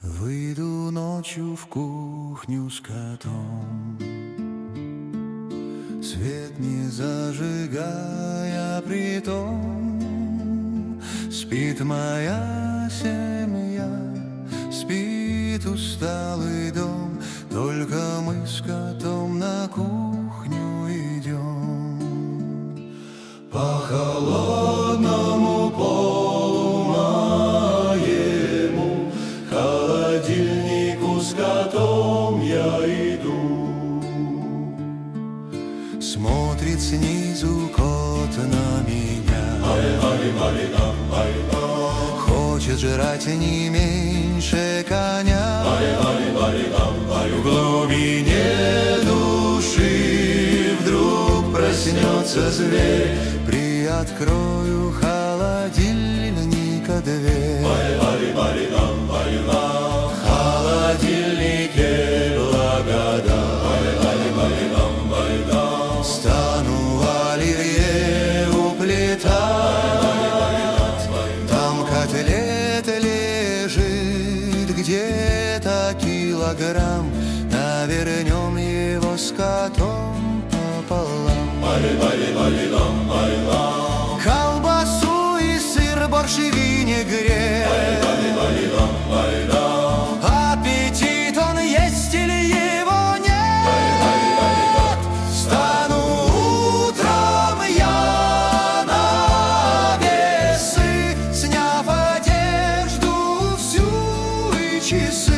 Выйду ночью в кухню с котом, свет не зажигая, притом спит моя семья, спит усталый дом. Только мы с котом на кухню идем. По холодному полу моему, к холодильнику с котом я иду. Смотрит снизу кот на меня, хочет жрать не меньше коня. В глубине души вдруг проснется зверь, приоткрою холодильника дверь. В холодильнике благодать, стану оливье уплетать. Там котлет лежит где-то килограмм, навернем его с котом пополам. Колбасу и сыр, борщ и винегрет, аппетит он есть или его нет? Стану утром я на весы, сняв одежду всю и часы.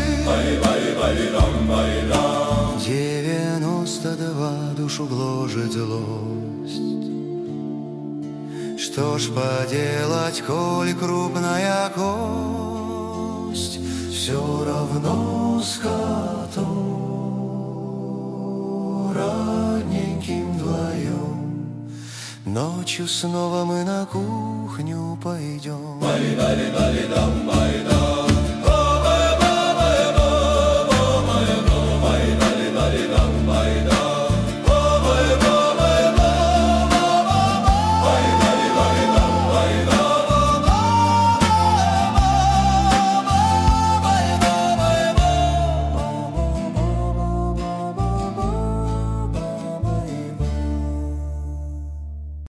92 душу гложет злость. Что ж поделать, коль крупная кость, все равно с котом родненьким вдвоем ночью снова мы на кухню пойдем.